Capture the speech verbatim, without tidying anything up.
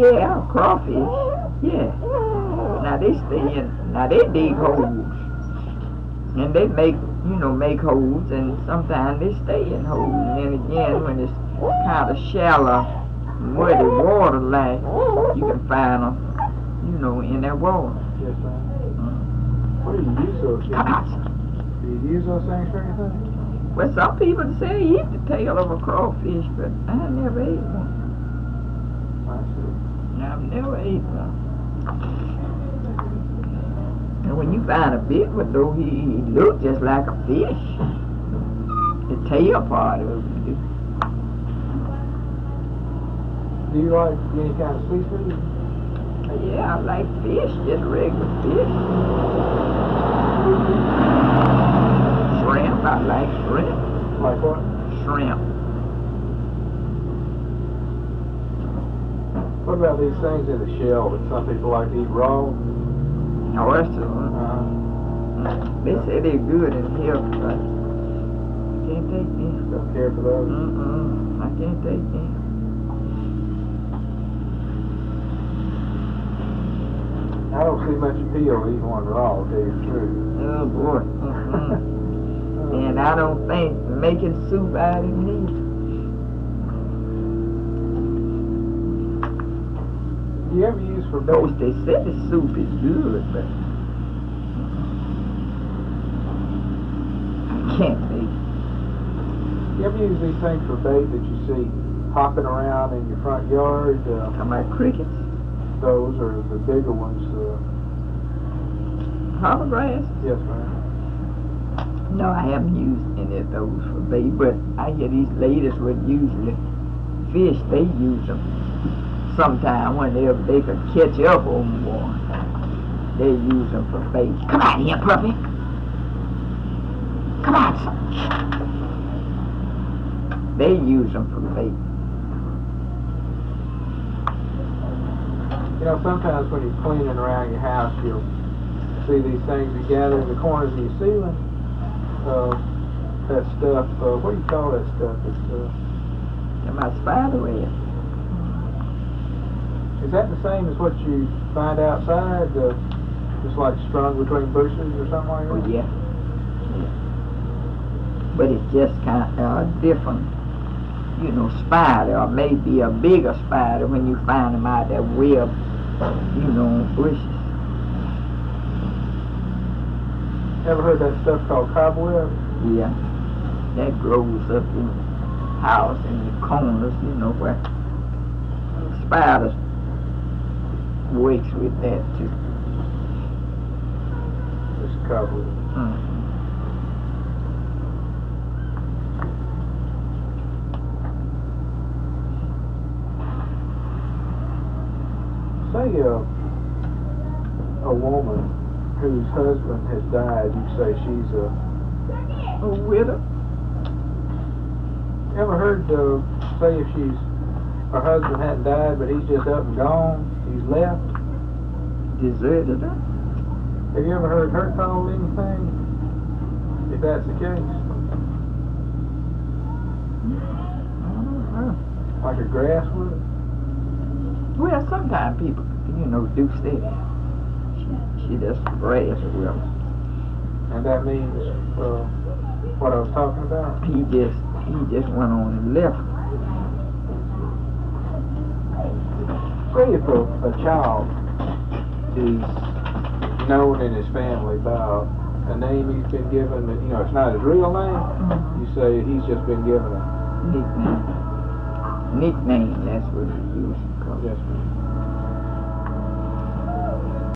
Yeah, crawfish. Yeah. Now they stay in. Now they dig holes, and they make you know make holes, and sometimes they stay in holes. And then again, when it's kind of shallow, muddy water like, you can find them, you know, in that water. Yes, ma'am. Mm. What do you use those? Do you use those things for anything? Well, some people say eat the tail of a crawfish, but I never ate one. I see. I've never ate one. And when you find a big one, though, he, he look just like a fish. The tail part of it. Do you like any kind of seafood? Yeah, I like fish, just regular fish. Shrimp, I like shrimp. Like what? Shrimp. What about these things in the shell that some people like to eat raw? Oysters. Uh, They say they're good in health, but I can't take them. don't care for those? Mm-mm, I can't take them. I don't see much appeal eating one raw, to tell you the truth. Oh boy. Mm-mm. And I don't think making soup out of it neither. Do you ever use for Of course, bait? they said the soup is good, but I can't take it. Do you ever use these things for bait that you see hopping around in your front yard? Uh, Talking about crickets, those are the bigger ones. Uh, hopper grass. yes, ma'am. No, I haven't used any of those for bait, but I hear these ladies would usually fish. They use them sometime whenever they could catch up on one. They use them for bait. Come on here, puppy. Come on, son. They use them for bait. You know, sometimes when you're cleaning around your house, you'll see these things that gather in the corners of your ceiling. Uh, that stuff, uh, what do you call that stuff? It's, uh, And my spider web. is that the same as what you find outside? Uh, just like strung between bushes or something like that? Oh, yeah. Yeah. But it's just kind of uh, different, you know, spider, or maybe a bigger spider when you find them out that web, you know, bushes. Ever heard that stuff called cobweb? Yeah. That grows up in the house, in the corners, you know, where spiders wakes with that too. Just cobweb. Mm-hmm. Say uh, a woman whose husband has died, you say she's a... A widow? Ever heard, uh, say if she's, her husband hadn't died, but he's just up and gone, he's left? Deserted her? Have you ever heard her called anything? If that's the case? I don't know. Like a grass widow? Well, sometimes people, you know, do say that. She, she just grass widow. And that means, uh, what I was talking about? He just, he just went on and left. Say if a, a child is known in his family by a name he's been given, but, you know, it's not his real name, Mm-hmm. you say he's just been given a... Nickname. Nickname, that's what he used to call it. Yes, ma'am.